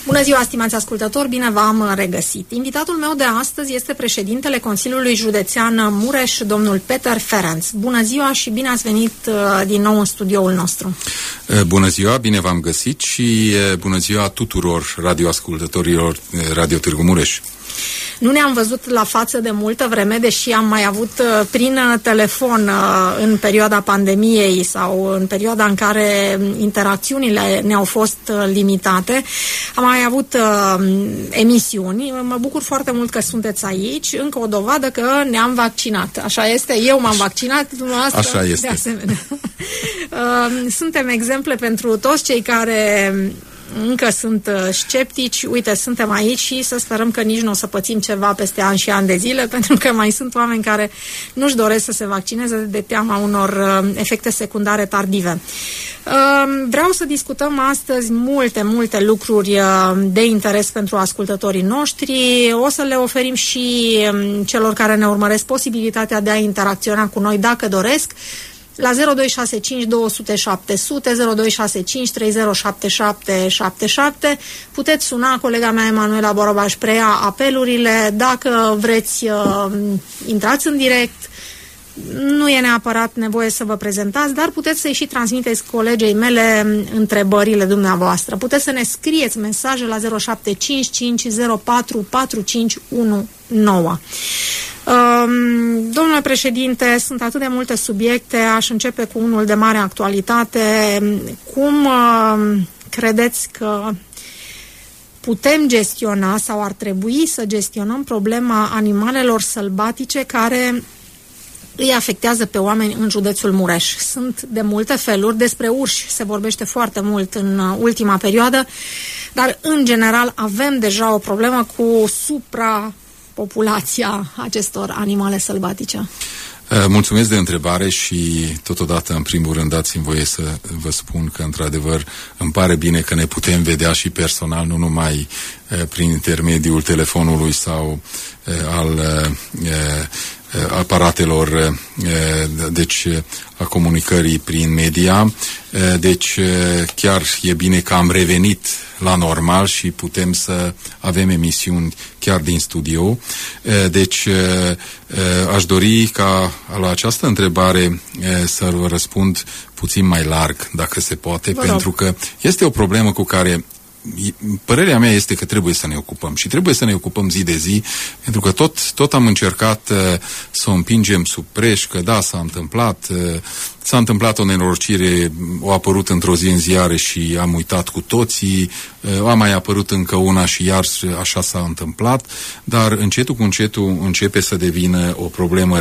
Bună ziua, stimați ascultători, bine v-am regăsit. Invitatul meu de astăzi este președintele Consiliului Județean Mureș, domnul Peter Ferenc. Bună ziua și bine ați venit din nou în studioul nostru. Bună ziua, bine v-am găsit și bună ziua tuturor radioascultătorilor Radio Târgu Mureș. Nu ne-am văzut la față de multă vreme, deși am mai avut prin telefon în perioada pandemiei sau în perioada în care interacțiunile ne-au fost limitate. Am mai avut emisiuni. Mă bucur foarte mult că sunteți aici. Încă o dovadă că ne-am vaccinat. Așa este? Eu m-am vaccinat, dumneavoastră așa este. De asemenea. Suntem exemple pentru toți cei care încă sunt sceptici. Uite, suntem aici și să sperăm că nici nu o să pățim ceva peste ani și ani de zile, pentru că mai sunt oameni care nu-și doresc să se vaccineze de teama unor efecte secundare tardive. Vreau să discutăm astăzi multe lucruri de interes pentru ascultătorii noștri. O să le oferim și celor care ne urmăresc posibilitatea de a interacționa cu noi dacă doresc. La 0265 200 700, 0265 307777 puteți suna, colega mea Emanuela Borobaș preia apelurile. Dacă vreți, intrați în direct, nu e neapărat nevoie să vă prezentați, dar puteți să-i și transmiteți colegei mele întrebările dumneavoastră. Puteți să ne scrieți mesaje la 0755 04 4519. Domnule președinte, sunt atât de multe subiecte, aș începe cu unul de mare actualitate. Cum credeți că putem gestiona sau ar trebui să gestionăm problema animalelor sălbatice care îi afectează pe oameni în județul Mureș? Sunt de multe feluri. Despre urși se vorbește foarte mult în ultima perioadă, dar în general avem deja o problemă cu suprapopulația acestor animale sălbatice. Mulțumesc de întrebare și totodată, în primul rând, dați-mi voie să vă spun că, într-adevăr, îmi pare bine că ne putem vedea și personal, nu numai prin intermediul telefonului sau al aparatelor, deci a comunicării prin media. Deci chiar e bine că am revenit la normal și putem să avem emisiuni chiar din studio. Deci aș dori ca la această întrebare să vă răspund puțin mai larg, dacă se poate, pentru că este o problemă cu care părerea mea este că trebuie să ne ocupăm și trebuie să ne ocupăm zi de zi, pentru că tot am încercat să o împingem sub preș, că da, s-a întâmplat o nenorocire, a apărut într-o zi în ziare și am uitat cu toții, a mai apărut încă una și iar așa s-a întâmplat, dar încetul cu încetul începe să devină o problemă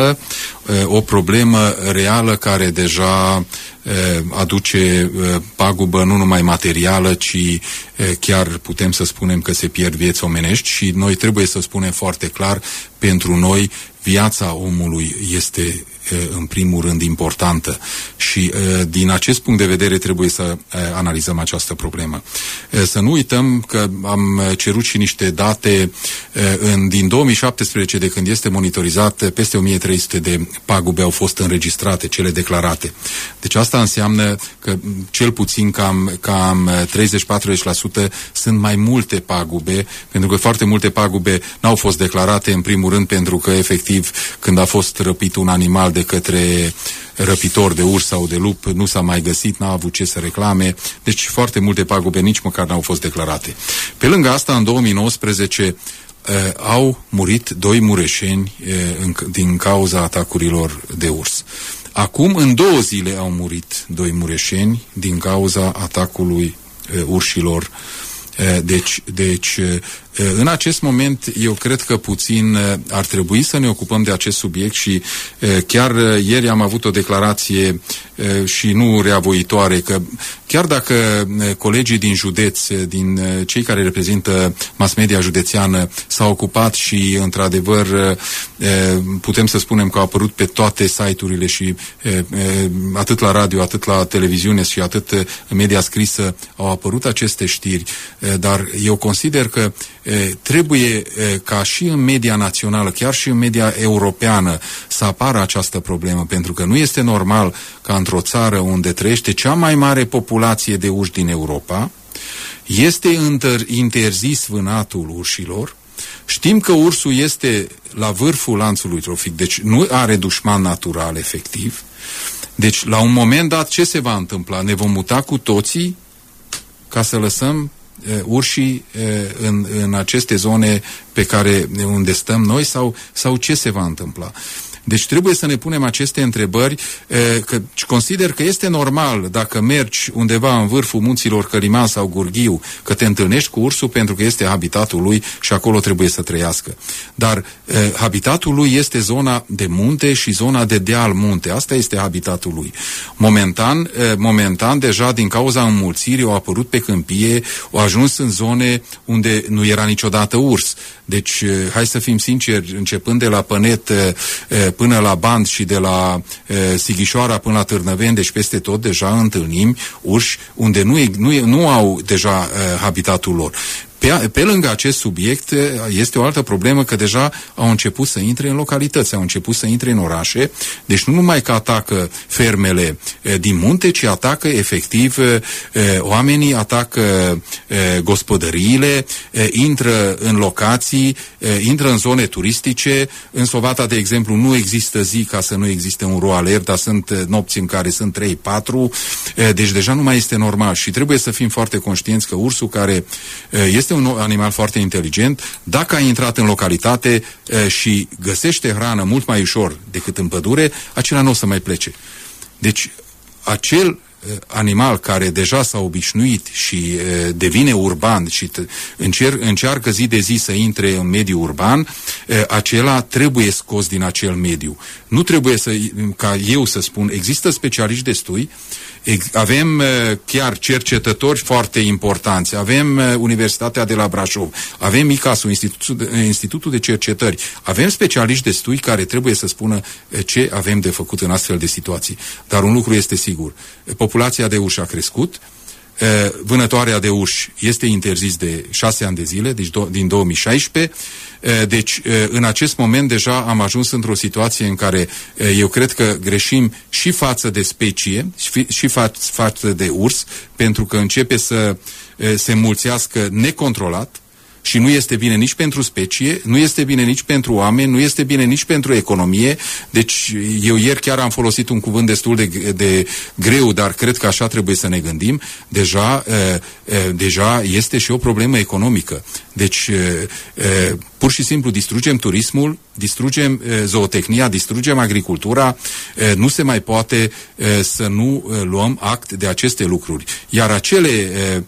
reală, care deja aduce pagubă nu numai materială, ci chiar putem să spunem că se pierd vieți omenești și noi trebuie să spunem foarte clar, pentru noi viața omului este în primul rând importantă și din acest punct de vedere trebuie să analizăm această problemă. Să nu uităm că am cerut și niște date din 2017, de când este monitorizat, peste 1300 de pagube au fost înregistrate, cele declarate. Deci asta înseamnă că cel puțin cam 30-40% sunt mai multe pagube, pentru că foarte multe pagube n-au fost declarate, în primul rând pentru că efectiv când a fost răpit un animal de către răpitor de urs sau de lup, nu s-a mai găsit, n-a avut ce să reclame, deci foarte multe pagube nici măcar n-au fost declarate. Pe lângă asta, în 2019 au murit 2 mureșeni din cauza atacurilor de urs. Acum, în 2 zile au murit 2 mureșeni din cauza atacului urșilor. Deci, în acest moment, eu cred că puțin ar trebui să ne ocupăm de acest subiect și chiar ieri am avut o declarație și nu reavoitoare, că chiar dacă colegii din județ, din cei care reprezintă mass media județeană s-au ocupat și, într-adevăr, putem să spunem că au apărut pe toate site-urile și atât la radio, atât la televiziune și atât în media scrisă au apărut aceste știri, dar eu consider că trebuie ca și în media națională, chiar și în media europeană să apară această problemă, pentru că nu este normal ca într-o țară unde trăiește cea mai mare populație de urși din Europa, Este interzis vânatul urșilor. Știm că ursul este la vârful lanțului trofic, deci nu are dușman natural efectiv. Deci la un moment dat ce se va întâmpla? Ne vom muta cu toții ca să lăsăm urșii în aceste zone unde stăm noi sau ce se va întâmpla? Deci trebuie să ne punem aceste întrebări, că consider că este normal dacă mergi undeva în vârful munților Căliman sau Gurghiu, că te întâlnești cu ursul pentru că este habitatul lui și acolo trebuie să trăiască. Dar habitatul lui este zona de munte și zona de deal munte. Asta este habitatul lui. Momentan deja din cauza înmulțirii au apărut pe câmpie, au ajuns în zone unde nu era niciodată urs. Deci, hai să fim sinceri, începând de la Pănet până la Band și de la Sighișoara până la Târnăveni, deci peste tot deja întâlnim urși unde nu au deja habitatul lor. Pe lângă acest subiect este o altă problemă că deja au început să intre în localități, au început să intre în orașe, deci nu numai că atacă fermele din munte, ci atacă efectiv oamenii, atacă gospodăriile, intră în locații, intră în zone turistice. În Sovata, de exemplu, nu există zi ca să nu existe un roaler, dar sunt nopți în care sunt 3-4, deci deja nu mai este normal și trebuie să fim foarte conștienți că ursul, care este un animal foarte inteligent, dacă a intrat în localitate și găsește hrană mult mai ușor decât în pădure, acela nu o să mai plece. Deci, acel animal care deja s-a obișnuit și devine urban și încearcă zi de zi să intre în mediul urban, acela trebuie scos din acel mediu. Nu trebuie ca eu să spun, există specialiști destui, avem chiar cercetători foarte importanți, avem Universitatea de la Brașov, avem ICAS-ul, Institutul de Cercetări, avem specialiști destui care trebuie să spună ce avem de făcut în astfel de situații. Dar un lucru este sigur, populația de urși a crescut, vânătoarea de urși este interzis de 6 ani de zile, deci din 2016. Deci, în acest moment deja am ajuns într-o situație în care eu cred că greșim și față de specie, și față de urs, pentru că începe să se înmulțească necontrolat și nu este bine nici pentru specie, nu este bine nici pentru oameni, nu este bine nici pentru economie. Deci eu ieri chiar am folosit un cuvânt destul de greu, dar cred că așa trebuie să ne gândim. Deja este și o problemă economică. Deci pur și simplu distrugem turismul, distrugem zootehnia, distrugem agricultura, nu se mai poate să nu luăm act de aceste lucruri. Iar acele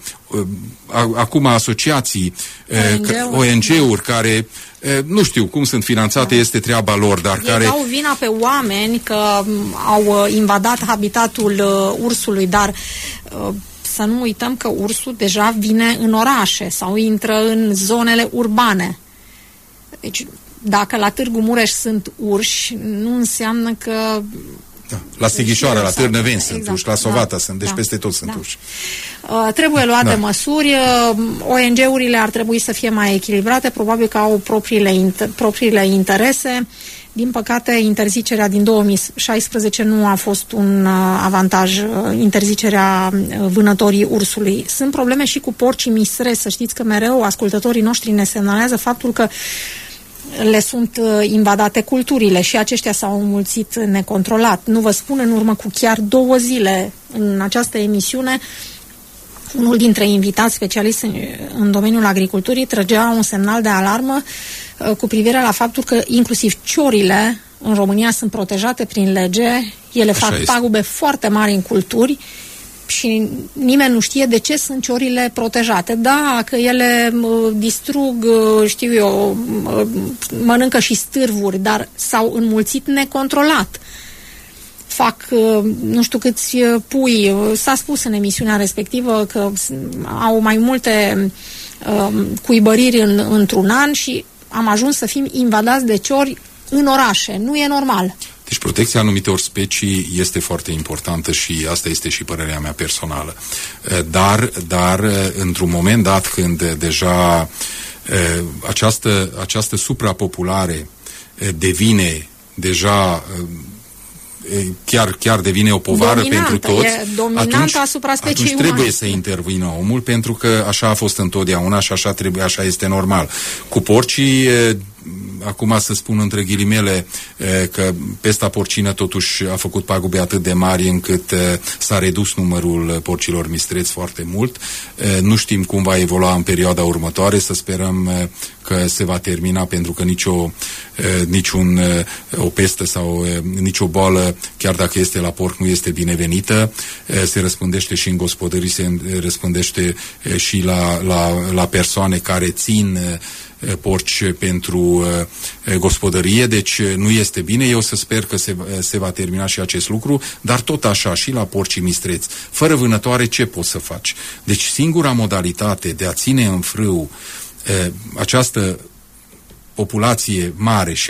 acum asociații, ONG-uri care nu știu cum sunt finanțate, este treaba lor, dar care dau vina pe oameni că au invadat habitatul ursului, dar să nu uităm că ursul deja vine în orașe sau intră în zonele urbane. Deci, dacă la Târgu Mureș sunt urși, nu înseamnă că... Da. La Sighișoara, la Târnăveni sunt urși, la Sovata sunt, deci peste tot sunt urși. Trebuie luate măsuri, ONG-urile ar trebui să fie mai echilibrate, probabil că au propriile interese. Din păcate, interzicerea din 2016 nu a fost un avantaj, interzicerea vânătorii ursului. Sunt probleme și cu porcii misre, să știți că mereu ascultătorii noștri ne semnalează faptul că le sunt invadate culturile și aceștia s-au înmulțit necontrolat. Nu vă spun, în urmă cu chiar 2 zile în această emisiune, unul dintre invitați specialiști în domeniul agriculturii trăgea un semnal de alarmă cu privire la faptul că inclusiv ciorile în România sunt protejate prin lege, ele fac pagube foarte mari în culturi și nimeni nu știe de ce sunt ciorile protejate. Da, că ele distrug, știu eu, mănâncă și stârvuri, dar s-au înmulțit necontrolat. Fac nu știu câți pui, s-a spus în emisiunea respectivă că au mai multe cuibăriri într-un an și am ajuns să fim invadați de ciori în orașe. Nu e normal. Deci protecția anumitor specii este foarte importantă și asta este și părerea mea personală. Dar într-un moment dat când deja această suprapopulare devine deja chiar devine o povară pentru toți, asupra speciei atunci trebuie să intervină omul, pentru că așa a fost întotdeauna și așa este normal. Cu porcii, acum să spun între ghilimele că pesta porcină totuși a făcut pagube atât de mari încât s-a redus numărul porcilor mistreți foarte mult. Nu știm cum va evolua în perioada următoare, să sperăm că se va termina, pentru că o pestă sau nicio boală, chiar dacă este la porc, nu este binevenită. Se răspândește și în gospodării, se răspândește și la persoane care țin porci pentru gospodărie, deci nu este bine. Eu să sper că se va termina și acest lucru, dar tot așa și la porcii mistreți. Fără vânătoare ce poți să faci? Deci singura modalitate de a ține în frâu această populație mare și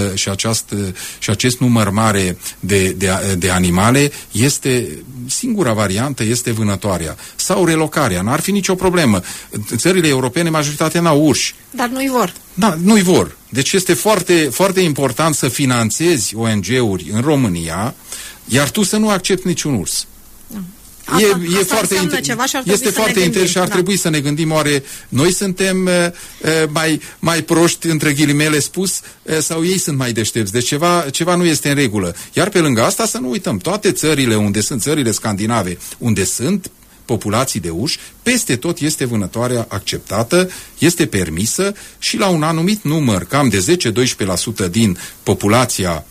acest număr mare de animale, singura variantă este vânătoarea sau relocarea. N-ar fi nicio problemă. Țările europene, majoritatea n-au urși. Dar nu-i vor. Da, nu-i vor. Deci este foarte, foarte important să finanțezi ONG-uri în România, iar tu să nu accepti niciun urs. Este foarte interesant și ar trebui să ne gândim, oare noi suntem mai proști, între ghilimele spus, sau ei sunt mai deștepți. Deci ceva nu este în regulă. Iar pe lângă asta să nu uităm, toate țările unde sunt, țările scandinave, unde sunt populații de uși, peste tot este vânătoarea acceptată, este permisă și la un anumit număr, cam de 10-12% din populația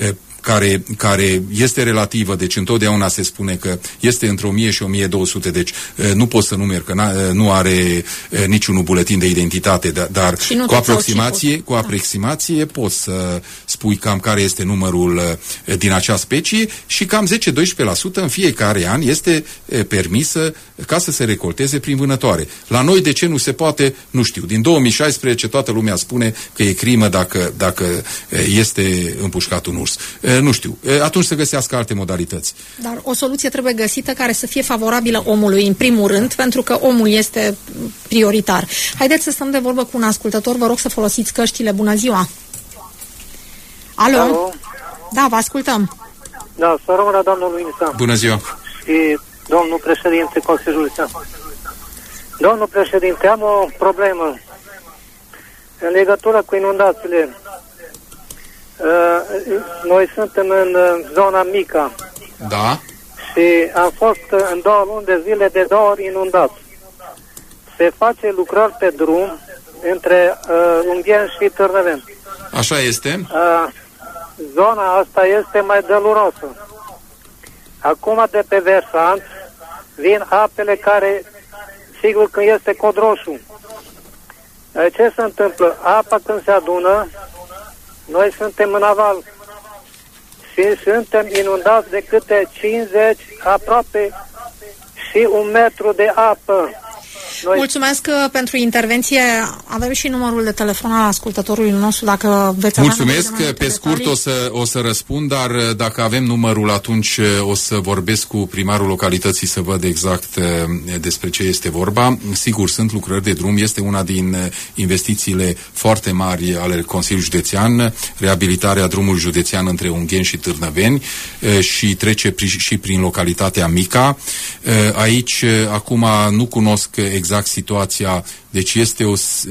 care este relativă, deci întotdeauna se spune că este între 1000 și 1200, deci nu poți să numeri, că nu are niciunul buletin de identitate, dar cu aproximație poți să spui cam care este numărul din acea specie și cam 10-12% în fiecare an este permisă ca să se recolteze prin vânătoare. La noi de ce nu se poate? Nu știu. Din 2016 toată lumea spune că e crimă dacă este împușcat un urs. Nu știu. Atunci să găsească alte modalități. Dar o soluție trebuie găsită care să fie favorabilă omului, în primul rând, pentru că omul este prioritar. Haideți să stăm de vorbă cu un ascultător. Vă rog să folosiți căștile. Bună ziua! Alo? Alo? Da, vă ascultăm. Da, să rămână domnul Luisa. Bună ziua! Și domnul președinte Consiliului Județean. Domnul președinte, am o problemă în legătură cu inundațiile. Noi suntem în zona Mica. Da. Și am fost în 2 luni de zile de 2 ori inundat. Se face lucrări pe drum între Ungheni și Târnăveni. Așa este. Zona asta este mai dăluroasă. Acum de pe versant vin apele care, sigur că este cod roșu. Ce se întâmplă? Apa când se adună, noi suntem în aval și suntem inundați de câte 50, aproape și 1 metru de apă. Mulțumesc pentru intervenție. Avem și numărul de telefon al ascultătorului nostru, dacă veți avea. Mulțumesc, pe scurt o să răspund, dar dacă avem numărul, atunci o să vorbesc cu primarul localității să văd exact despre ce este vorba. Sigur, sunt lucrări de drum, este una din investițiile foarte mari ale Consiliului Județean, reabilitarea drumului județean între Ungheni și Târnăveni și trece și prin localitatea Mica. Aici, acum, nu cunosc exact situația, deci este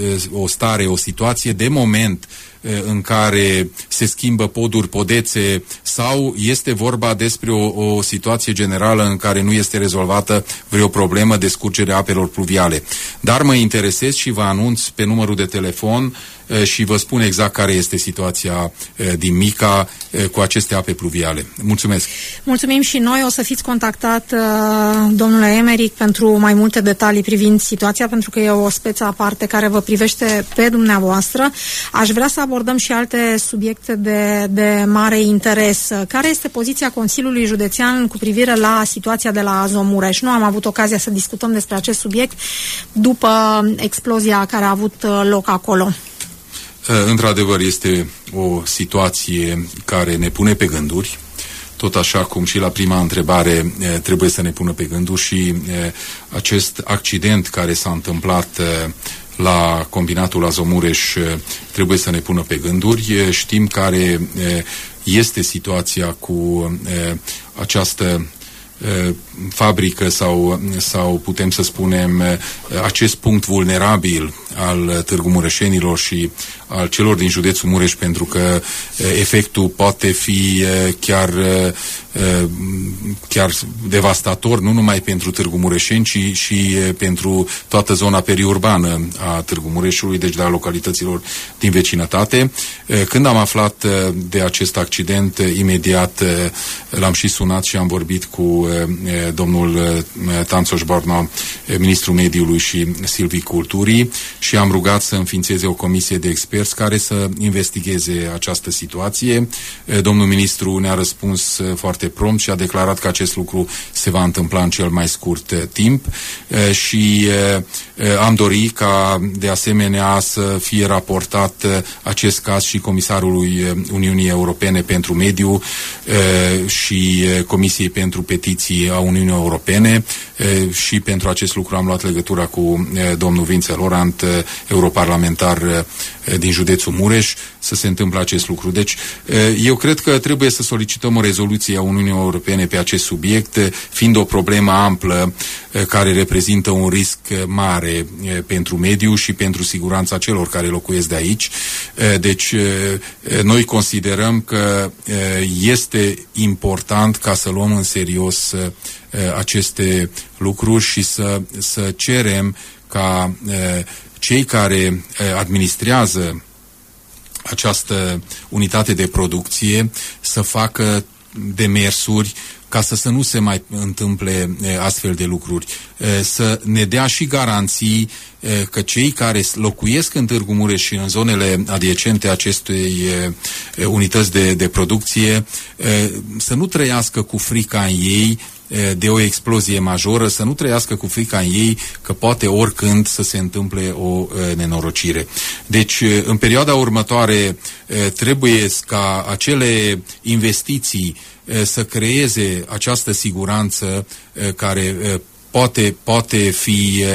o situație de moment în care se schimbă poduri, podețe, sau este vorba despre o situație generală în care nu este rezolvată vreo problemă de scurgere a apelor pluviale. Dar mă interesez și vă anunț pe numărul de telefon și vă spun exact care este situația din Mica cu aceste ape pluviale. Mulțumesc! Mulțumim și noi. O să fiți contactat, domnule Emeric, pentru mai multe detalii privind situația, pentru că e o speță aparte care vă privește pe dumneavoastră. Aș vrea să abordăm și alte subiecte de mare interes. Care este poziția Consiliului Județean cu privire la situația de la Azomureș? Nu am avut ocazia să discutăm despre acest subiect după explozia care a avut loc acolo. Într-adevăr, este o situație care ne pune pe gânduri, tot așa cum și la prima întrebare trebuie să ne pună pe gânduri și acest accident care s-a întâmplat la combinatul Azomureș trebuie să ne pună pe gânduri. Știm care este situația cu această fabrică sau putem să spunem acest punct vulnerabil al Târgu Mureșenilor și al celor din județul Mureș, pentru că efectul poate fi chiar devastator, nu numai pentru Târgu Mureșeni, ci și pentru toată zona periurbană a Târgu Mureșului, deci de a localităților din vecinătate. Când am aflat de acest accident, imediat l-am și sunat și am vorbit cu domnul Tanțoș Barna, ministrul mediului și silviculturii, și am rugat să înființeze o comisie de experți care să investigheze această situație. Domnul ministru ne-a răspuns foarte prompt și a declarat că acest lucru se va întâmpla în cel mai scurt timp și am dorit ca de asemenea să fie raportat acest caz și Comisarului Uniunii Europene pentru Mediu și Comisiei pentru Petiții a Uniunii Europene, și pentru acest lucru am luat legătura cu domnul Vințe Lorant, europarlamentar din județul Mureș, să se întâmple acest lucru. Deci, eu cred că trebuie să solicităm o rezoluție a Uniunii Europene pe acest subiect, fiind o problemă amplă care reprezintă un risc mare pentru mediu și pentru siguranța celor care locuiesc de aici. Deci, noi considerăm că este important ca să luăm în serios aceste lucruri și să cerem ca cei care administrează această unitate de producție să facă demersuri ca să nu se mai întâmple astfel de lucruri. Să ne dea și garanții că cei care locuiesc în Târgu Mureș și în zonele adiacente acestei unități de producție să nu trăiască cu frica în ei de o explozie majoră, să nu trăiască cu frica în ei că poate oricând să se întâmple o nenorocire. Deci, în perioada următoare, trebuie ca acele investiții să creeze această siguranță care poate fi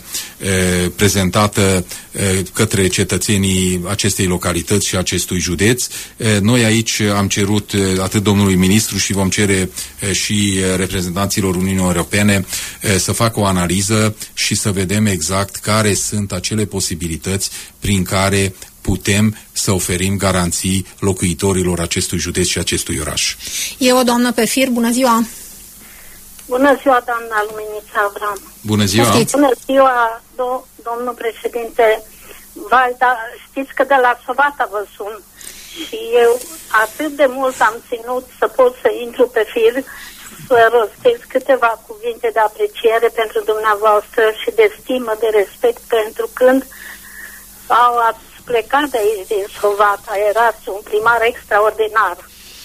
prezentată către cetățenii acestei localități și acestui județ. Noi aici am cerut atât domnului ministru și vom cere și reprezentanților Uniunii Europene să facă o analiză și să vedem exact care sunt acele posibilități prin care putem să oferim garanții locuitorilor acestui județ și acestui oraș. E o doamnă pe fir, bună ziua! Bună ziua, doamna Luminița Avram. Bună ziua. Bună ziua, domnul președinte Valda. Știți că de la Sovata vă sun și eu atât de mult am ținut să pot să intru pe fir, să rostesc câteva cuvinte de apreciere pentru dumneavoastră și de stimă, de respect, pentru când ați plecat de aici din Sovata, erați un primar extraordinar.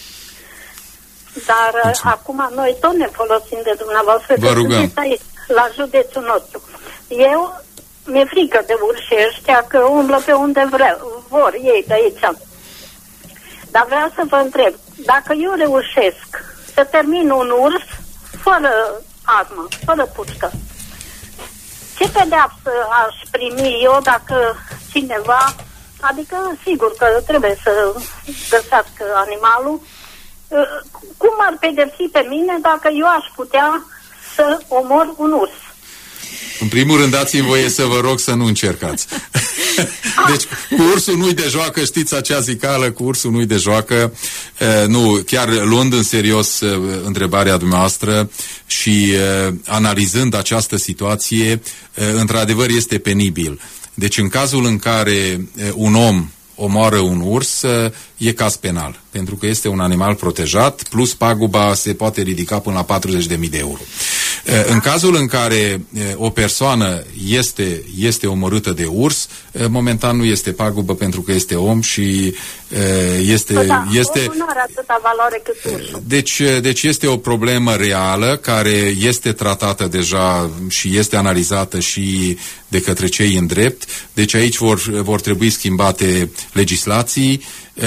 Dar acum noi tot ne folosim de dumneavoastră, că sunteți aici, la județul nostru. Eu mi-e frică de urși ăștia că umblă pe unde vor ei de aici. Dar vreau să vă întreb, dacă eu reușesc să termin un urs fără armă, fără pușcă, ce pedeapsă aș primi eu dacă cineva, adică sigur că trebuie să găsească animalul, cum ar pedepsi pe mine dacă eu aș putea să omor un urs? În primul rând, dați-mi voie să vă rog să nu încercați. Deci, cu ursul nu-i de joacă, știți acea zicală, cu ursul nu-i de joacă. Nu, chiar luând în serios întrebarea dumneavoastră și analizând această situație, într-adevăr este penibil. Deci, în cazul în care un om omoară un urs, e caz penal, pentru că este un animal protejat, plus paguba se poate ridica până la 40.000 de euro. În cazul în care o persoană este omorâtă de urs, momentan nu este pagubă pentru că este om și este... Omul nu are atâta valoare cât ursul. Deci este o problemă reală care este tratată deja și este analizată și de către cei în drept. Deci aici vor trebui schimbate legislații.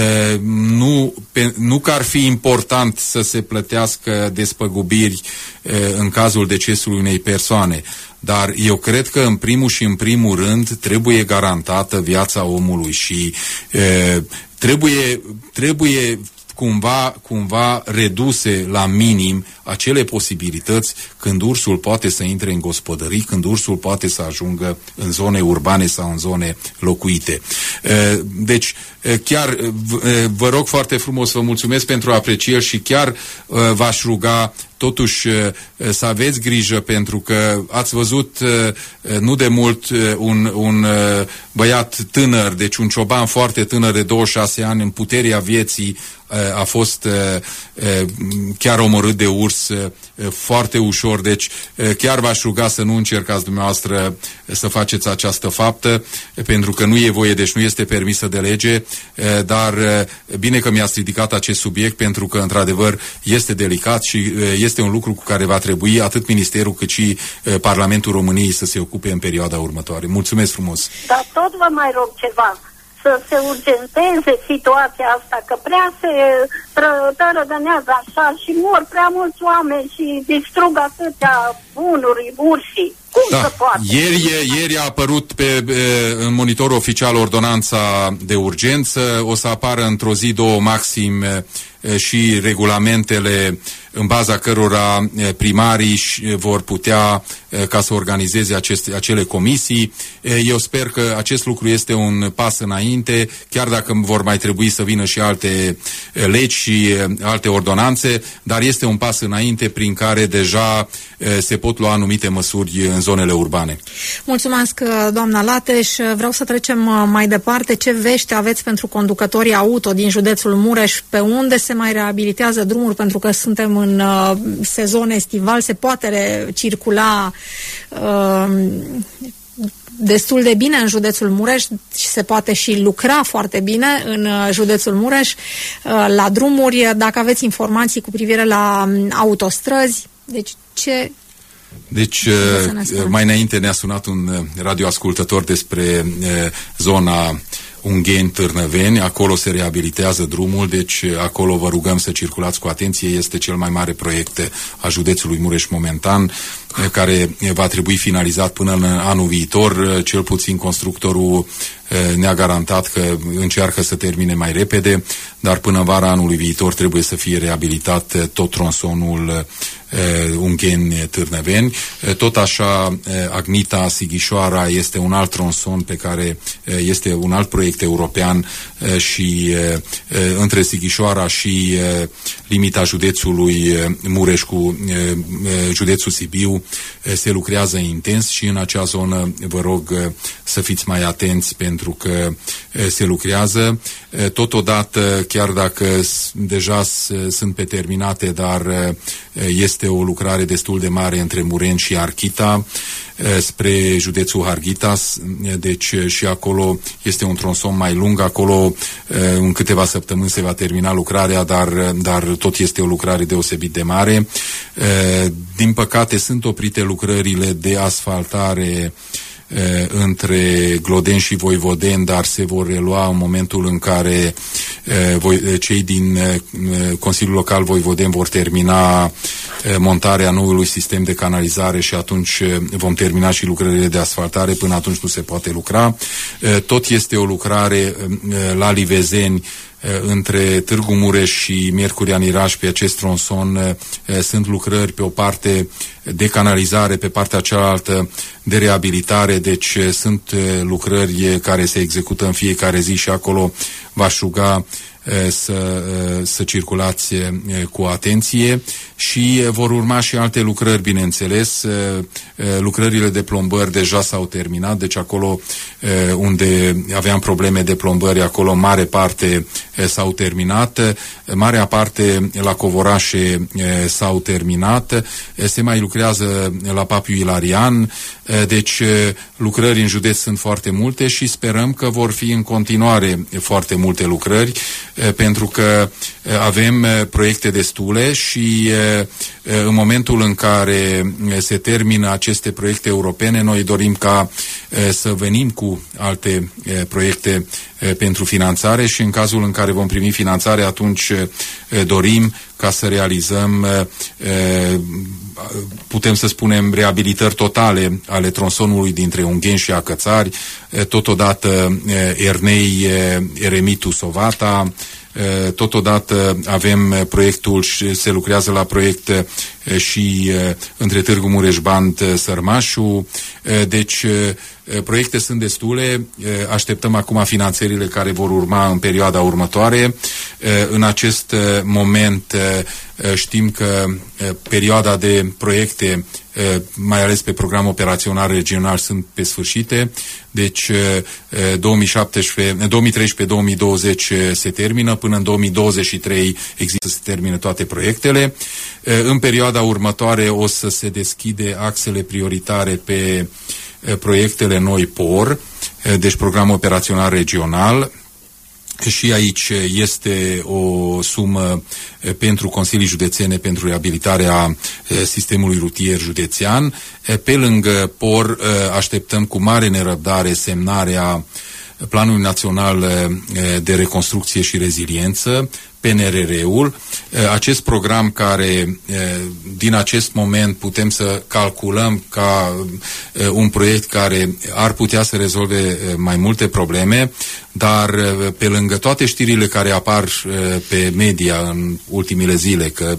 Nu că ar fi important să se plătească despăgubiri în cazul decesului unei persoane, dar eu cred că în primul rând trebuie garantată viața omului și trebuie cumva reduse la minim acele posibilități când ursul poate să intre în gospodării, când ursul poate să ajungă în zone urbane sau în zone locuite. Deci, chiar vă rog foarte frumos, vă mulțumesc pentru aprecieri și chiar v-aș ruga totuși să aveți grijă, pentru că ați văzut nu de mult un băiat tânăr, deci un cioban foarte tânăr de 26 ani, în puterea vieții, a fost chiar omorât de urs foarte ușor. Deci chiar v-aș ruga să nu încercați dumneavoastră să faceți această faptă, pentru că nu e voie, deci nu este permisă de lege, dar bine că mi-ați ridicat acest subiect, pentru că într-adevăr este delicat și este un lucru cu care va trebui atât Ministerul cât și Parlamentul României să se ocupe în perioada următoare. Mulțumesc frumos! Dar tot vă mai rog ceva, să se urgenteze situația asta, că prea se tărăgânează așa și mor prea mulți oameni și distrug atâtea bunuri, ursii. Cum se poate? Ieri a apărut în monitorul oficial ordonanța de urgență, o să apară într-o zi, două maxim și regulamentele în baza cărora primarii vor putea ca să organizeze acele comisii. Eu sper că acest lucru este un pas înainte, chiar dacă vor mai trebui să vină și alte legi și alte ordonanțe, dar este un pas înainte prin care deja se pot lua anumite măsuri în zonele urbane. Mulțumesc, doamna Lateș. Vreau să trecem mai departe. Ce vești aveți pentru conducătorii auto din județul Mureș? Pe unde se mai reabilitează drumuri? Pentru că suntem în sezon estival, se poate circula destul de bine în județul Mureș și se poate și lucra foarte bine în județul Mureș la drumuri. Dacă aveți informații cu privire la autostrăzi, Deci mai înainte ne-a sunat un radioascultător despre zona Ungheni-Târnăveni, acolo se reabilitează drumul, deci acolo vă rugăm să circulați cu atenție, este cel mai mare proiect a județului Mureș momentan, care va trebui finalizat până în anul viitor, cel puțin constructorul ne-a garantat că încearcă să termine mai repede, dar până vara anului viitor trebuie să fie reabilitat tot tronsonul Ungheni-Târnăveni. Tot așa, Agnita-Sighișoara este un alt tronson pe care este un alt proiect european și între Sighișoara și limita județului Mureș cu județul Sibiu se lucrează intens și în acea zonă vă rog să fiți mai atenți, pentru că se lucrează. Totodată, chiar dacă deja sunt pe terminate, dar este o lucrare destul de mare între Mureni și Archita spre județul Harghita, deci și acolo este un tronson mai lung, acolo în câteva săptămâni se va termina lucrarea, dar tot este o lucrare deosebit de mare. Din păcate sunt oprite lucrările de asfaltare între Glodeni și Voivodeni, dar se vor relua în momentul în care cei din Consiliul Local Voivodeni vor termina montarea noului sistem de canalizare și atunci vom termina și lucrările de asfaltare. Până atunci nu se poate lucra. Tot este o lucrare la Livezeni între Târgu Mureș și Miercurea Miraș. Pe acest tronson sunt lucrări pe o parte de canalizare, pe partea cealaltă de reabilitare, deci sunt lucrări care se execută în fiecare zi și acolo v-aș ruga să circulați cu atenție și vor urma și alte lucrări, bineînțeles. Lucrările de plombări deja s-au terminat, deci acolo unde aveam probleme de plombări, acolo mare parte s-au terminat, marea parte la Covorașe s-au terminat, se mai lucrează la Papiu Ilarian, deci lucrări în județ sunt foarte multe și sperăm că vor fi în continuare foarte multe lucrări, pentru că avem proiecte destule și în momentul în care se termină aceste proiecte europene, noi dorim ca să venim cu alte proiecte pentru finanțare și în cazul în care vom primi finanțare, atunci dorim ca să realizăm, putem să spunem, reabilitări totale ale tronsonului dintre Ungheni și Acățari, totodată Ernei Eremitu Sovata, Totodată avem proiectul și se lucrează la proiect și între Târgu Mureș-Band-Sărmașu. Deci proiecte sunt destule, așteptăm acum finanțările care vor urma în perioada următoare. În acest moment știm că perioada de proiecte, mai ales pe program operațional regional, sunt pe sfârșite. Deci 2013-2020 se termină, până în 2023 există să se termine toate proiectele. În perioada următoare o să se deschide axele prioritare pe proiectele noi POR, deci program operațional regional. Și aici este o sumă pentru Consilii Județene pentru reabilitarea sistemului rutier județean. Pe lângă POR așteptăm cu mare nerăbdare semnarea Planului Național de Reconstrucție și Reziliență, PNRR-ul, acest program care din acest moment putem să calculăm ca un proiect care ar putea să rezolve mai multe probleme, dar pe lângă toate știrile care apar pe media în ultimile zile, că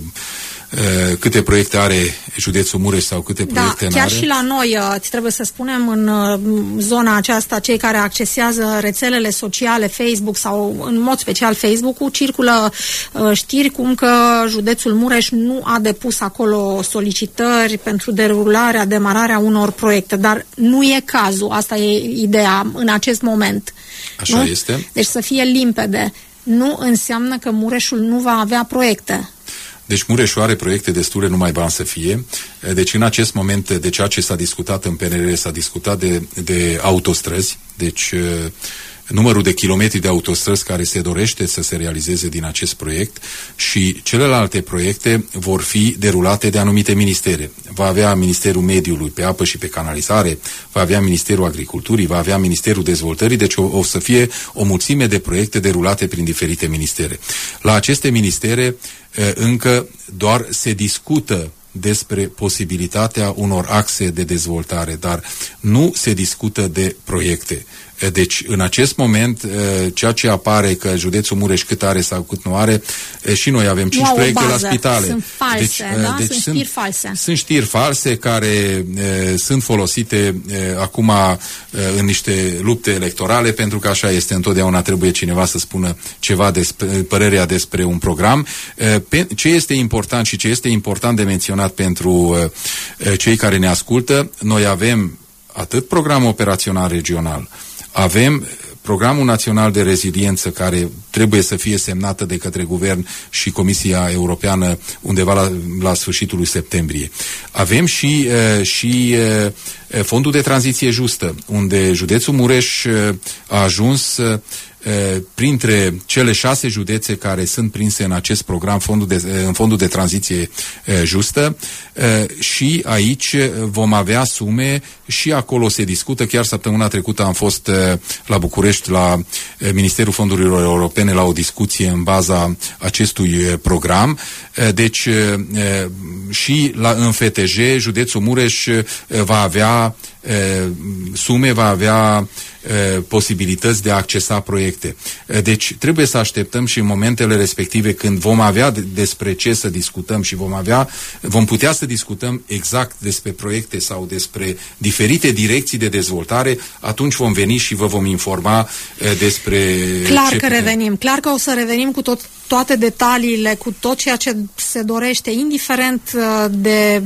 câte proiecte are județul Mureș sau câte proiecte chiar și la noi, trebuie să spunem, în zona aceasta, cei care accesează rețelele sociale, Facebook sau în mod special Facebook-ul, circulă știri cum că județul Mureș nu a depus acolo solicitări pentru derularea, demararea unor proiecte, dar nu e cazul, asta e ideea în acest moment. Așa nu? Este. Deci să fie limpede, nu înseamnă că Mureșul nu va avea proiecte. Deci Mureșul are proiecte destule, numai bani să fie. Deci în acest moment, de ceea ce s-a discutat în PNR, s-a discutat de autostrăzi. Deci numărul de kilometri de autostrăzi care se dorește să se realizeze din acest proiect și celelalte proiecte vor fi derulate de anumite ministere. Va avea Ministerul Mediului pe apă și pe canalizare, va avea Ministerul Agriculturii, va avea Ministerul Dezvoltării, deci o să fie o mulțime de proiecte derulate prin diferite ministere. La aceste ministere încă doar se discută despre posibilitatea unor axe de dezvoltare, dar nu se discută de proiecte. Deci, în acest moment, ceea ce apare că județul Mureș cât are sau cât nu are, și noi avem 5 proiecte la spitale. Sunt false, deci sunt știri false. Sunt știri false care sunt folosite acum în niște lupte electorale, pentru că așa este, întotdeauna trebuie cineva să spună ceva despre părerea despre un program. Ce este important și ce este important de menționat pentru cei care ne ascultă, noi avem atât programul operațional regional, avem Programul Național de Reziliență, care trebuie să fie semnată de către Guvern și Comisia Europeană undeva la sfârșitul lui septembrie. Avem și Fondul de Tranziție Justă, unde județul Mureș a ajuns printre cele 6 județe care sunt prinse în acest program, în Fondul de Tranziție Justă, și aici vom avea sume și acolo se discută. Chiar săptămâna trecută am fost la București, la Ministerul Fondurilor Europene, la o discuție în baza acestui program. Deci și în FTJ, județul Mureș va avea sume, va avea posibilități de a accesa proiecte. Deci trebuie să așteptăm și în momentele respective, când vom avea despre ce să discutăm și vom putea să discutăm exact despre proiecte sau despre diferite direcții de dezvoltare, atunci vom veni și vă vom informa despre Clar că o să revenim cu toate detaliile, cu tot ceea ce se dorește, indiferent de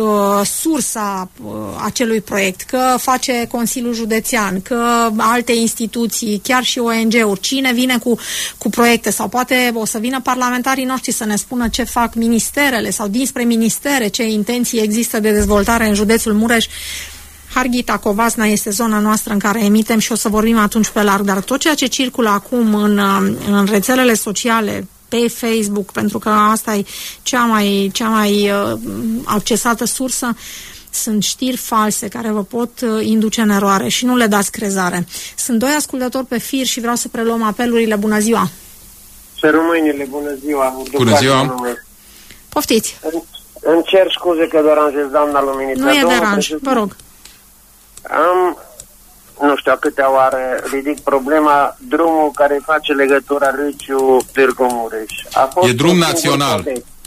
sursa acelui proiect, că face Consiliul Județean, că alte instituții, chiar și ONG-uri, cine vine cu proiecte, sau poate o să vină parlamentarii noștri să ne spună ce fac ministerele sau dinspre ministere, ce intenții există de dezvoltare în județul Mureș. Harghita, Covasna este zona noastră în care emitem și o să vorbim atunci pe larg, dar tot ceea ce circulă acum în rețelele sociale, pe Facebook, pentru că asta e cea mai accesată sursă, sunt știri false care vă pot induce în eroare și nu le dați crezare. Sunt 2 ascultători pe fir și vreau să preluăm apelurile. Bună ziua! Să rămâinile, bună ziua! Bună ziua! Poftiți! Îmi cer scuze că deranjez, doamna Luminița. Nu e deranj, vă rog. Am nu știu a câtea oară ridic problema, drumul care face legătura Râciu-Târgu Mureș. E drum național.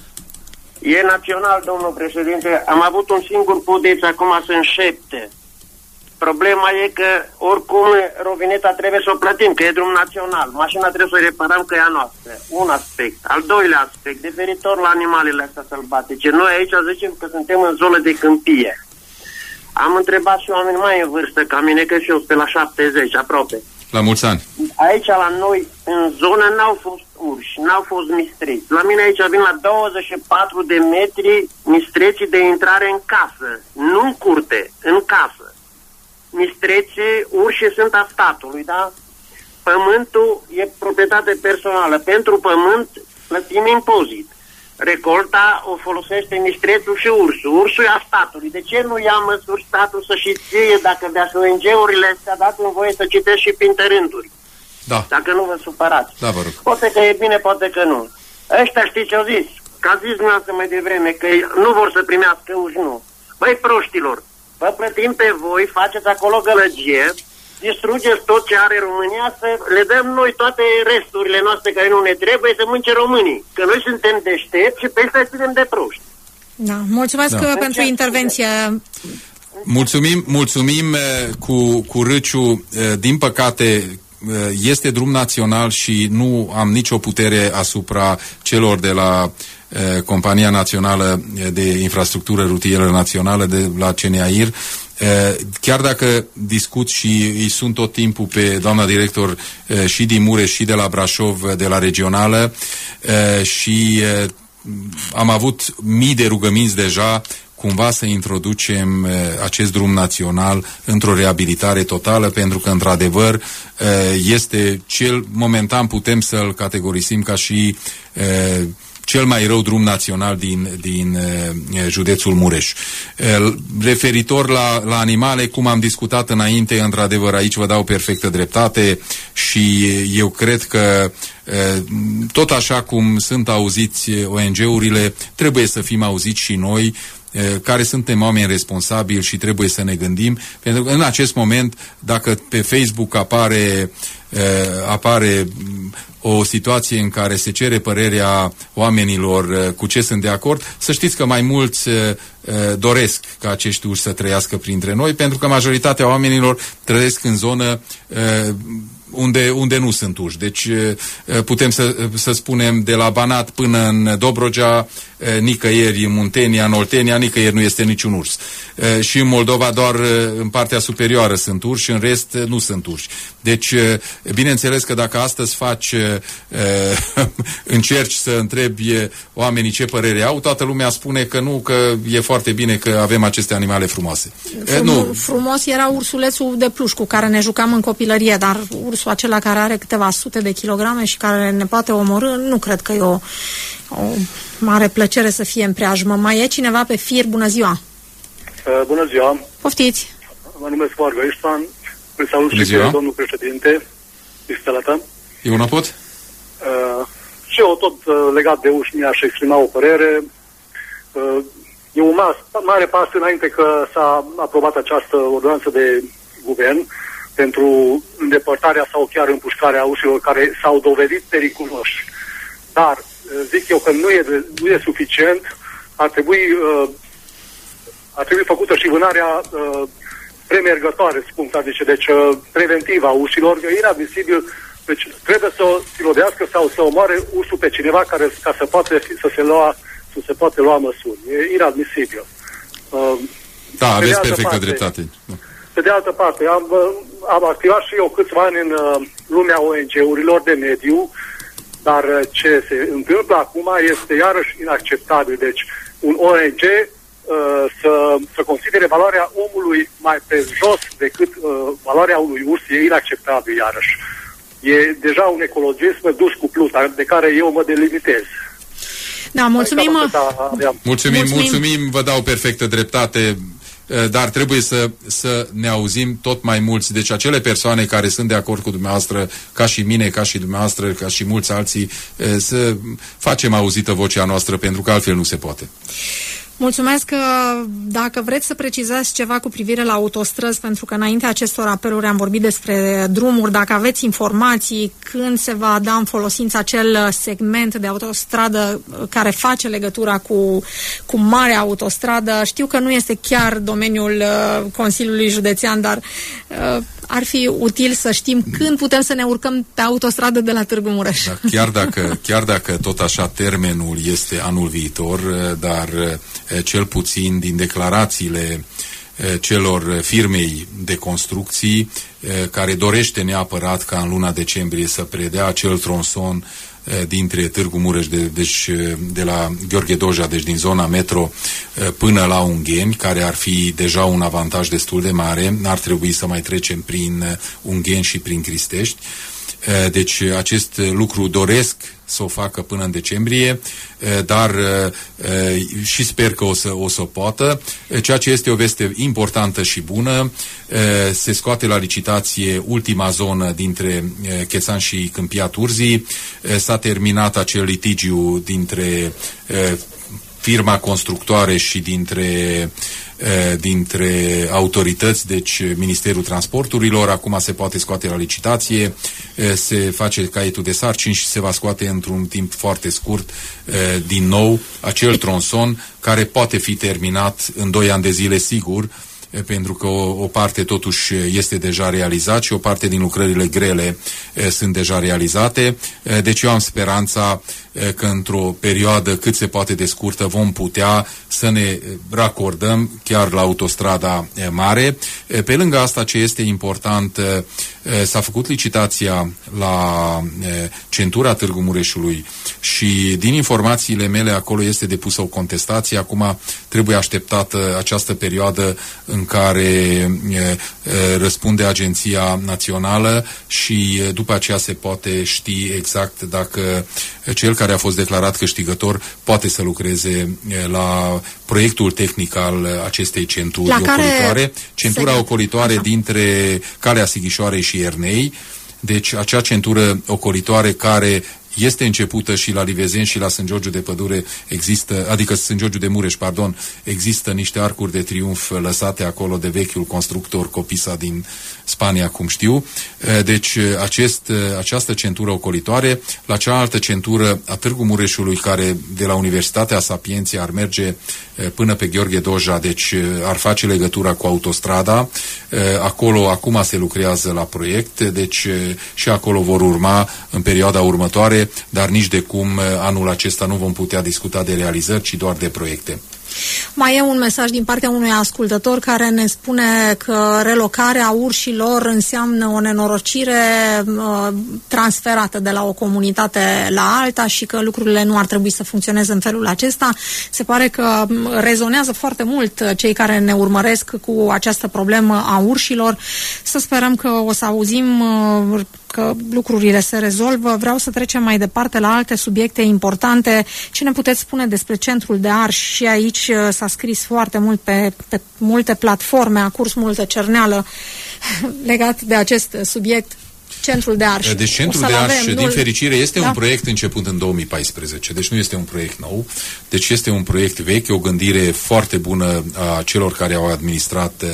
E național, domnul președinte. Am avut un singur pudeț, acum sunt 7. Problema e că, oricum, rovineta trebuie să o plătim, că e drum național. Mașina trebuie să o reparăm, că e a noastră. Un aspect. Al doilea aspect, referitor la animalele astea sălbatice. Noi aici zicem că suntem în zonă de câmpie. Am întrebat și oameni mai în vârstă ca mine, că și eu sunt pe la 70, aproape. La mulți ani. Aici, la noi, în zonă, n-au fost urși, n-au fost mistreți. La mine aici vin la 24 de metri mistreții de intrare în casă. Nu în curte, în casă. Mistreții, urși sunt a statului, da? Pământul e proprietate personală. Pentru pământ plătim impozit. Recolta o folosește mistrețul și ursul. Ursul e a statului. De ce nu ia măsuri statul să și ție, dacă de ONG-urile astea dat în voie să citești și printre rânduri? Da. Dacă nu vă supărați. Da, vă rog. Poate că e bine, poate că nu. Ăștia știți ce au zis? Că a zis dumneavoastră mai devreme, că nu vor să primească urși, nu. Băi, proștilor, vă plătim pe voi, faceți acolo gălăgie, distrugeți tot ce are România, să le dăm noi toate resturile noastre care nu ne trebuie, să mânce românii. Că noi suntem deștepți și pe ăștia suntem de proști. Da, mulțumesc pentru intervenție. Mulțumim cu Râciu. Din păcate, este drum național și nu am nicio putere asupra celor de la Compania Națională de Infrastructură Rutieră Națională, de la CNAIR. Chiar dacă discut și îi sunt tot timpul pe doamna director și din Mureș și de la Brașov, de la regională, și am avut mii de rugăminți deja cumva să introducem acest drum național într-o reabilitare totală, pentru că, într-adevăr, este cel, momentan putem să-l categorisim ca și cel mai rău drum național din județul Mureș. Referitor la animale, cum am discutat înainte, într-adevăr, aici vă dau perfectă dreptate și eu cred că tot așa cum sunt auziți ONG-urile, trebuie să fim auziți și noi, care suntem oameni responsabili și trebuie să ne gândim, pentru că în acest moment, dacă pe Facebook apare o situație în care se cere părerea oamenilor cu ce sunt de acord, să știți că mai mulți doresc ca acești urși să trăiască printre noi, pentru că majoritatea oamenilor trăiesc în zonă unde nu sunt urși. Deci putem să spunem de la Banat până în Dobrogea, nicăieri în Muntenia, în Oltenia, nicăieri nu este niciun urs. Și în Moldova doar în partea superioară sunt urși, în rest nu sunt urși. Deci, bineînțeles că dacă astăzi încerci să întrebi oamenii ce părere au, toată lumea spune că nu, că e foarte bine că avem aceste animale frumoase. Frumos era ursulețul de pluș cu care ne jucam în copilărie, dar ursul acela care are câteva sute de kilograme și care ne poate omorî, nu cred că e o mare plăcere să fie în preajmă. Mai e cineva pe fir? Bună ziua! Bună ziua! Poftiți! Mă numesc Varga Iștan. Îl salut și pe domnul președinte. Istelată. Eu nu pot? Și eu tot legat de uși mi-aș exprima o părere. E un mare pas înainte că s-a aprobat această ordonanță de guvern pentru îndepărtarea sau chiar împușcarea ușilor care s-au dovedit periculoși. Dar zic eu că nu e suficient, ar trebui făcută și vânarea premergătoare, spun să zice, deci preventivă a ușilor. E inadmisibil, deci trebuie să se lovească sau să omoare ușul pe cineva ca să se poate lua măsuri. E inadmisibil. Da, aveți perfectă dreptate. Pe de altă parte, am activat și eu câțiva ani în lumea ONG-urilor de mediu, dar ce se întâmplă acum este iarăși inacceptabil. Deci un ONG să considere valoarea omului mai pe jos decât valoarea unui urs e inacceptabil iarăși. E deja un ecologism dus cu plus, de care eu mă delimitez. Da, mulțumim, vă dau perfectă dreptate. Dar trebuie să ne auzim tot mai mulți. Deci acele persoane care sunt de acord cu dumneavoastră, ca și mine, ca și dumneavoastră, ca și mulți alții, să facem auzită vocea noastră, pentru că altfel nu se poate. Mulțumesc că dacă vreți să precizați ceva cu privire la autostrăzi, pentru că înainte acestor apeluri am vorbit despre drumuri, dacă aveți informații când se va da în folosință acel segment de autostradă care face legătura cu marea autostradă. Știu că nu este chiar domeniul Consiliului Județean, dar ar fi util să știm când putem să ne urcăm pe autostradă de la Târgu Mureș. Da, chiar dacă tot așa termenul este anul viitor, dar cel puțin din declarațiile celor firmei de construcții care dorește neapărat ca în luna decembrie să predea acel tronson dintre Târgu Mureș, deci de la Gheorghe Doja, deci din zona metro până la Ungheni, care ar fi deja un avantaj destul de mare. N-ar trebui să mai trecem prin Ungheni și prin Cristești. Deci acest lucru doresc să o facă până în decembrie, dar și sper că o să poată. Ceea ce este o veste importantă și bună, se scoate la licitație ultima zonă dintre Chețan și Câmpia Turzii. S-a terminat acel litigiu dintre firma constructoare și dintre autorități, deci Ministerul Transporturilor. Acum se poate scoate la licitație, se face caietul de sarcini și se va scoate într-un timp foarte scurt din nou acel tronson care poate fi terminat în 2 ani de zile sigur, pentru că o parte totuși este deja realizat și o parte din lucrările grele sunt deja realizate. Deci eu am speranța că într-o perioadă cât se poate de scurtă vom putea să ne racordăm chiar la autostrada mare. Pe lângă asta, ce este important, s-a făcut licitația la centura Târgu Mureșului și din informațiile mele acolo este depusă o contestație. Acum trebuie așteptată această perioadă în care răspunde Agenția Națională și după aceea se poate ști exact dacă cel care a fost declarat câștigător poate să lucreze la proiectul tehnic al acestei centuri ocolitoare. Centura ocolitoare dintre Calea Sighișoarei și Ernei. Deci acea centură ocolitoare care este începută și la Livezeni și la Sfânt Georgiu de Pădure există, adică Sfânt Georgiu de Mureș, pardon, există niște arcuri de triumf lăsate acolo de vechiul constructor Copisa din Spania, cum știu. Deci această centură ocolitoare, la cealaltă centură a Târgu Mureșului, care de la Universitatea Sapienței ar merge până pe Gheorghe Doja, deci ar face legătura cu autostrada. Acolo acum se lucrează la proiect, deci și acolo vor urma în perioada următoare, dar nici de cum anul acesta nu vom putea discuta de realizări, ci doar de proiecte. Mai e un mesaj din partea unui ascultător care ne spune că relocarea urșilor înseamnă o nenorocire transferată de la o comunitate la alta și că lucrurile nu ar trebui să funcționeze în felul acesta. Se pare că rezonează foarte mult cei care ne urmăresc cu această problemă a urșilor. Să sperăm că o să auzim că lucrurile se rezolvă. Vreau să trecem mai departe la alte subiecte importante. Ce ne puteți spune despre Centrul de Arș? Și aici s-a scris foarte mult pe multe platforme, a curs multă cerneală legat de acest subiect. Centrul de Arș. Deci Centrul de Arș, din fericire, este un proiect început în 2014, deci nu este un proiect nou, deci este un proiect vechi, o gândire foarte bună a celor care au administrat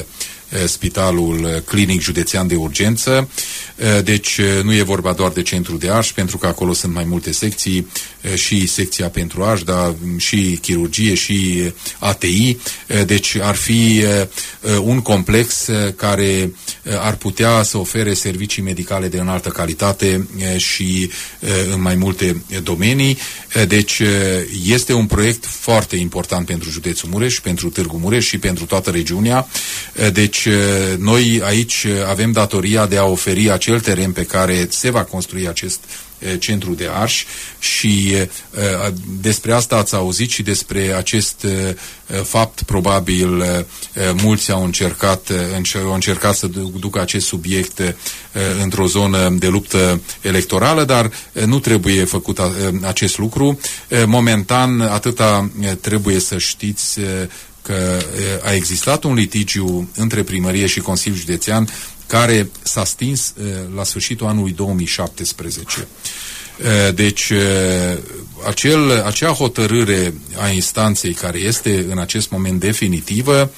Spitalul Clinic Județean de Urgență. Deci nu e vorba doar de Centrul de Arș, pentru că acolo sunt mai multe secții, și secția pentru Arș, dar și chirurgie și ATI. Deci ar fi un complex care ar putea să ofere servicii medicale de înaltă calitate și în mai multe domenii. Deci este un proiect foarte important pentru județul Mureș, pentru Târgu Mureș și pentru toată regiunea. Deci noi aici avem datoria de a oferi acel teren pe care se va construi acest Centru de Arș și despre asta ați auzit și despre acest fapt probabil mulți au încercat să ducă acest subiect într-o zonă de luptă electorală, dar nu trebuie făcut acest lucru. Momentan atâta trebuie să știți că a existat un litigiu între primărie și Consiliul Județean care s-a stins la sfârșitul anului 2017. Deci, acea hotărâre a instanței care este în acest moment definitivă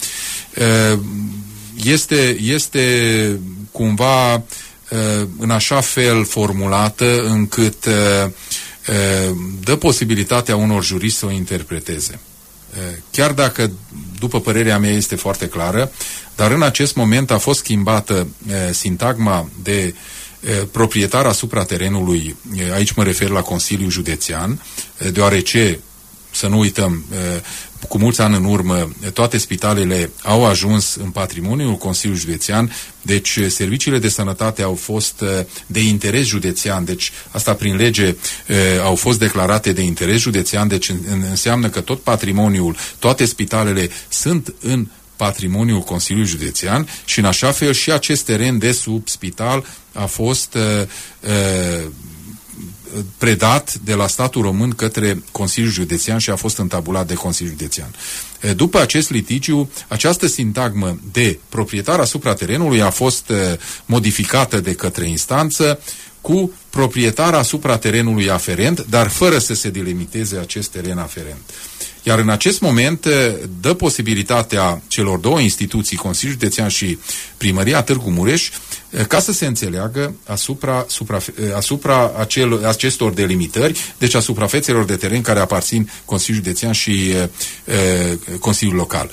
este cumva în așa fel formulată încât dă posibilitatea unor juriști să o interpreteze. Chiar dacă, după părerea mea, este foarte clară, dar în acest moment a fost schimbată sintagma de proprietar asupra terenului, aici mă refer la Consiliul Județean, deoarece, să nu uităm, cu mulți ani în urmă, toate spitalele au ajuns în patrimoniul Consiliului Județean, deci serviciile de sănătate au fost de interes județean, deci asta prin lege au fost declarate de interes județean, deci înseamnă că tot patrimoniul, toate spitalele sunt în patrimoniul Consiliului Județean și în așa fel și acest teren de sub spital a fost predat de la statul român către Consiliul Județean și a fost întabulat de Consiliul Județean. După acest litigiu, această sintagmă de proprietar asupra terenului a fost modificată de către instanță cu proprietar asupra terenului aferent, dar fără să se delimiteze acest teren aferent. Iar în acest moment dă posibilitatea celor două instituții, Consiliul Județean și Primăria Târgu Mureș, ca să se înțeleagă asupra acestor delimitări, deci a suprafețelor de teren care aparțin Consiliul Județean și Consiliul Local.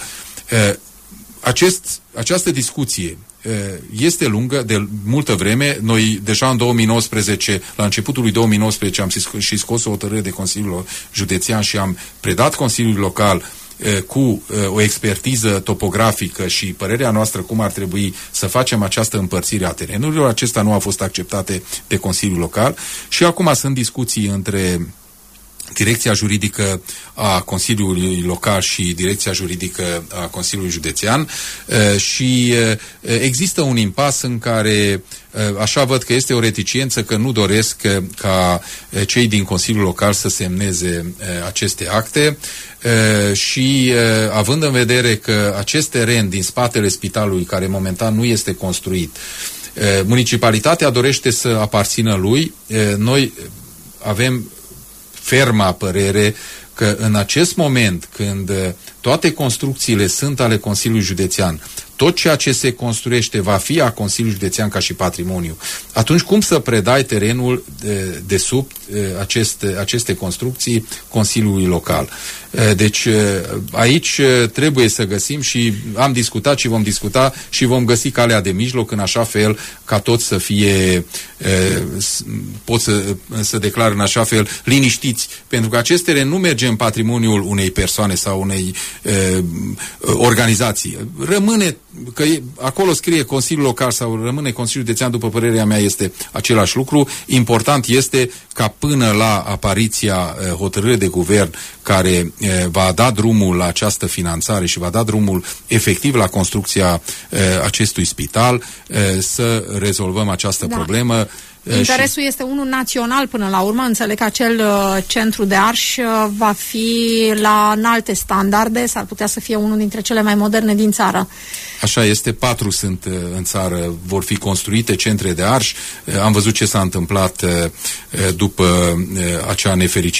Această discuție este lungă de multă vreme. Noi deja în 2019, la începutul lui 2019, am și scos o hotărâre de Consiliul Județean și am predat Consiliului Local cu o expertiză topografică și părerea noastră cum ar trebui să facem această împărțire a terenurilor. Acesta nu a fost acceptate de Consiliul Local și acum sunt discuții între Direcția Juridică a Consiliului Local și Direcția Juridică a Consiliului Județean și există un impas în care așa văd că este o reticiență, că nu doresc ca cei din Consiliul Local să semneze aceste acte și având în vedere că acest teren din spatele spitalului, care momentan nu este construit, municipalitatea dorește să aparțină lui, noi avem ferma părere că în acest moment, când toate construcțiile sunt ale Consiliului Județean, tot ceea ce se construiește va fi a Consiliului Județean ca și patrimoniu, atunci cum să predai terenul de sub aceste construcții Consiliului Local? Deci aici trebuie să găsim și am discutat și vom discuta și vom găsi calea de mijloc în așa fel ca toți să fie pot să declar în așa fel liniștiți, pentru că acest teren nu merge în patrimoniul unei persoane sau unei organizații. Rămâne că acolo scrie Consiliul Local sau rămâne Consiliul Județean, după părerea mea este același lucru. Important este ca până la apariția hotărârii de guvern care va da drumul la această finanțare și va da drumul efectiv la construcția acestui spital, să rezolvăm această problemă. Interesul este unul național până la urmă. Înțeleg că acel centru de arș va fi la înalte standarde, s-ar putea să fie unul dintre cele mai moderne din țară. Așa este, 4 sunt în țară, vor fi construite centre de arș. Am văzut ce s-a întâmplat după acea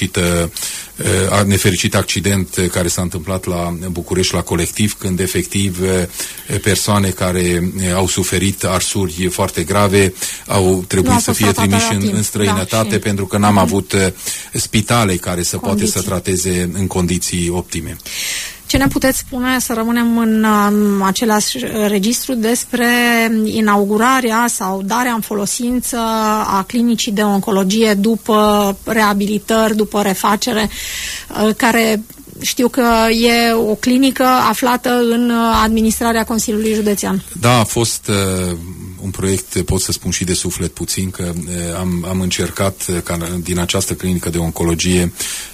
nefericit accident care s-a întâmplat la București, la Colectiv, când efectiv persoane care au suferit arsuri foarte grave au trebuit să fie trimiși în străinătate, pentru că n-am avut spitale care să poate să trateze în condiții optime. Ce ne puteți spune, să rămânem în același registru, despre inaugurarea sau darea în folosință a clinicii de oncologie după reabilitări, după refacere, care știu că e o clinică aflată în administrarea Consiliului Județean. Da, a fost un proiect, pot să spun și de suflet puțin, că am încercat ca din această clinică de oncologie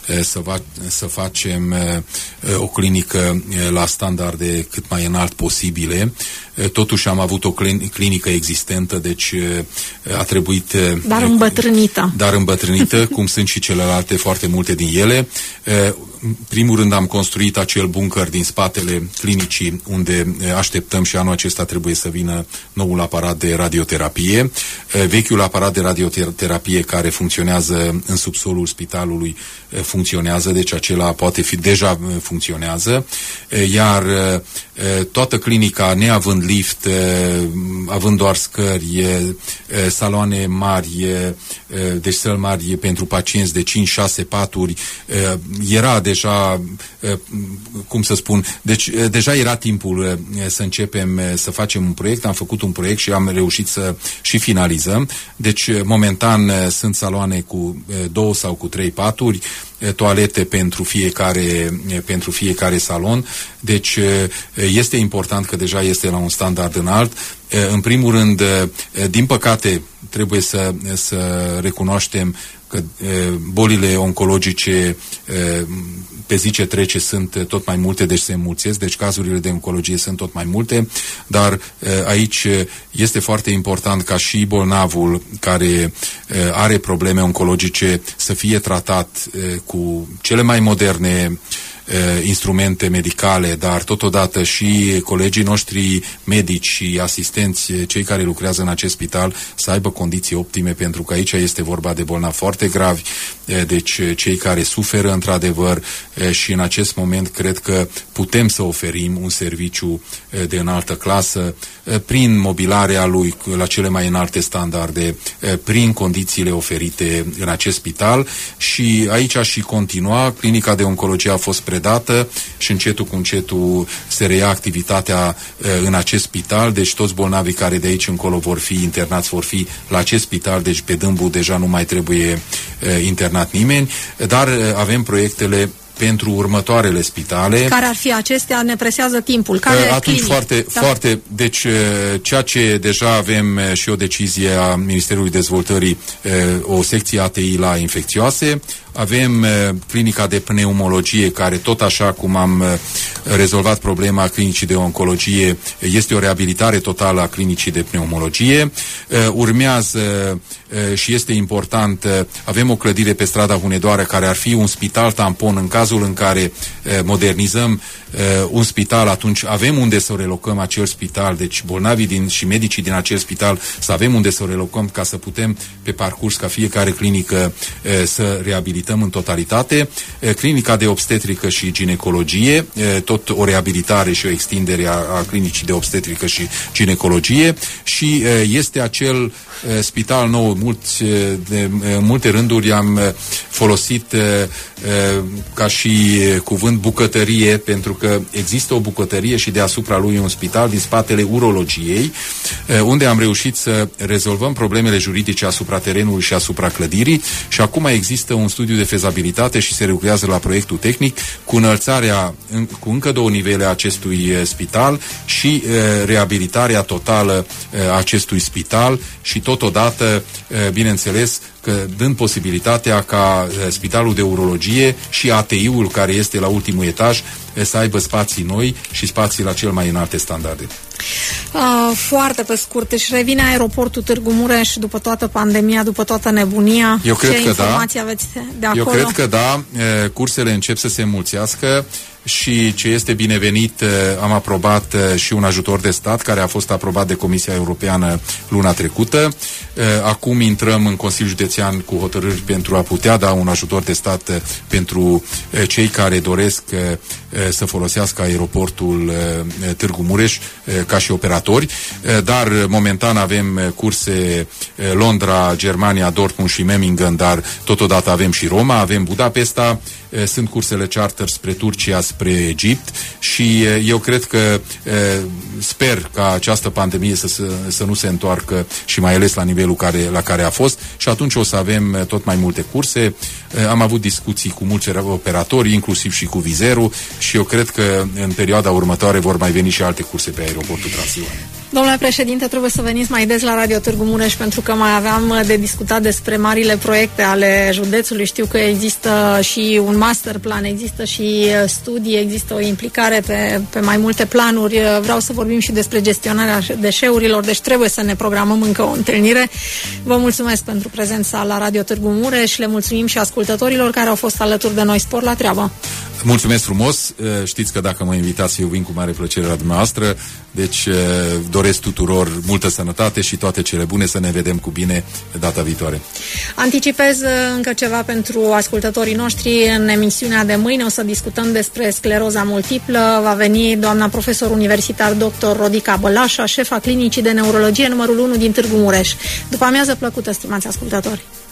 să facem o clinică la standarde cât mai înalt posibile. Totuși am avut o clinică existentă, deci a trebuit... Dar îmbătrânită. Cum sunt și celelalte, foarte multe din ele. primul rând am construit acel bunker din spatele clinicii unde așteptăm și anul acesta trebuie să vină noul aparat de radioterapie. Vechiul aparat de radioterapie care funcționează în subsolul spitalului funcționează, deci acela poate fi, deja funcționează, iar toată clinica, neavând lift, având doar scări, saloane mari, deci săli mari pentru pacienți de 5-6 paturi, era deja, cum să spun, deci deja era timpul să începem să facem un proiect. Am făcut un proiect și am reușit să și finalizăm. Deci momentan sunt saloane cu 2 sau cu 3 paturi, toalete pentru fiecare salon. Deci este important că deja este la un standard înalt. În primul rând, din păcate, trebuie să recunoaștem că bolile oncologice pe zi ce trece sunt tot mai multe, deci se înmulțesc, deci cazurile de oncologie sunt tot mai multe, dar aici este foarte important ca și bolnavul care are probleme oncologice să fie tratat cu cele mai moderne instrumente medicale, dar totodată și colegii noștri medici și asistenți, cei care lucrează în acest spital, să aibă condiții optime, pentru că aici este vorba de bolnavi foarte gravi, deci cei care suferă într-adevăr, și în acest moment cred că putem să oferim un serviciu de înaltă clasă prin mobilarea lui la cele mai înalte standarde, prin condițiile oferite în acest spital, și aici și continua. Clinica de oncologie a fost predată și încetul cu încetul se reia activitatea în acest spital, deci toți bolnavii care de aici încolo vor fi internați vor fi la acest spital, deci pe Dâmbu deja nu mai trebuie internat nimeni, dar avem proiectele pentru următoarele spitale. Care ar fi acestea? Ne presează timpul. Atunci foarte, deci ceea ce deja avem și o decizie a Ministerului Dezvoltării, o secție ATI la infecțioase, avem clinica de pneumologie, care tot așa cum am rezolvat problema clinicii de oncologie, este o reabilitare totală a clinicii de pneumologie. Urmează și este important, avem o clădire pe strada Hunedoară care ar fi un spital tampon. În cazul în care modernizăm un spital, atunci avem unde să relocăm acel spital, deci bolnavii și medicii din acel spital să avem unde să relocăm, ca să putem pe parcurs ca fiecare clinică să reabilităm în totalitate. Clinica de obstetrică și ginecologie, tot o reabilitare și o extindere a clinicii de obstetrică și ginecologie, și este acel spital nou. În multe rânduri am folosit ca și cuvânt bucătărie, pentru că există o bucătărie și deasupra lui un spital din spatele urologiei, unde am reușit să rezolvăm problemele juridice asupra terenului și asupra clădirii, și acum există un studiu de fezabilitate și se lucrează la proiectul tehnic cu înălțarea cu încă 2 nivele a acestui spital și reabilitarea totală a acestui spital, și totodată, bineînțeles, că dând posibilitatea ca spitalul de urologie și ATI-ul, care este la ultimul etaj, să aibă spații noi și spații la cel mai înalte standarde. Foarte pe scurt, deci revine aeroportul Târgu Mureș după toată pandemia, după toată nebunia. Eu cred că informații aveți de acolo? Eu cred că da, cursele încep să se înmulțească și ce este binevenit, am aprobat și un ajutor de stat care a fost aprobat de Comisia Europeană luna trecută. Acum intrăm în Consiliul Județean cu hotărâri pentru a putea da un ajutor de stat pentru cei care doresc să folosească aeroportul Târgu Mureș ca și operatori, dar momentan avem curse Londra, Germania, Dortmund și Memmingen, dar totodată avem și Roma, avem Budapesta, sunt cursele charter spre Turcia, spre Egipt, și eu cred că sper ca această pandemie să nu se întoarcă, și mai ales la nivelul la care a fost, și atunci o să avem tot mai multe curse. Am avut discuții cu mulți operatori, inclusiv și cu Vizerul, și eu cred că în perioada următoare vor mai veni și alte curse pe aeroportul Transilvania. Domnule președinte, trebuie să veniți mai des la Radio Târgu Mureș, pentru că mai aveam de discutat despre marile proiecte ale județului. Știu că există și un master plan, există și studii, există o implicare pe mai multe planuri. Vreau să vorbim și despre gestionarea deșeurilor, deci trebuie să ne programăm încă o întâlnire. Vă mulțumesc pentru prezența la Radio Târgu Mureș, le mulțumim și ascultătorilor care au fost alături de noi. Spor la treabă! Mulțumesc frumos! Știți că dacă mă invitați, eu vin cu mare plăcere la dumneavoastră, deci doresc tuturor multă sănătate și toate cele bune, să ne vedem cu bine data viitoare. Anticipez încă ceva pentru ascultătorii noștri. În emisiunea de mâine o să discutăm despre scleroza multiplă. Va veni doamna profesor universitar dr. Rodica Bălașa, șefa clinicii de neurologie numărul 1 din Târgu Mureș. După amiază plăcută, stimați ascultători!